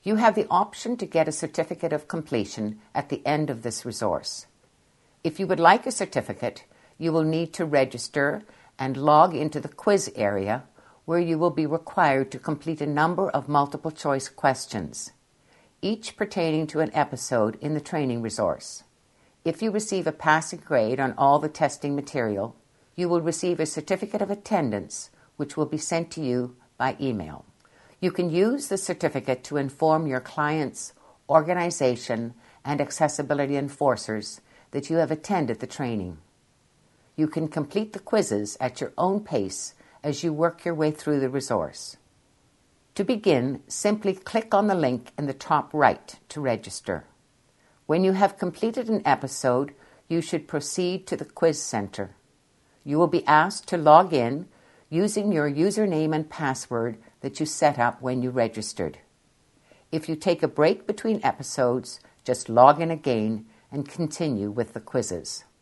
You have the option to get a certificate of completion at the end of this resource. If you would like a certificate, you will need to register and log into the quiz area, where you will be required to complete a number of multiple choice questions, each pertaining to an episode in the training resource. If you receive a passing grade on all the testing material, you will receive a certificate of attendance, which will be sent to you by email. You can use the certificate to inform your clients, organization, and accessibility enforcers that you have attended the training. You can complete the quizzes at your own pace as you work your way through the resource. To begin, simply click on the link in the top right to register. When you have completed an episode, you should proceed to the quiz center. You will be asked to log in using your username and password that you set up when you registered. If you take a break between episodes, just log in again and continue with the quizzes.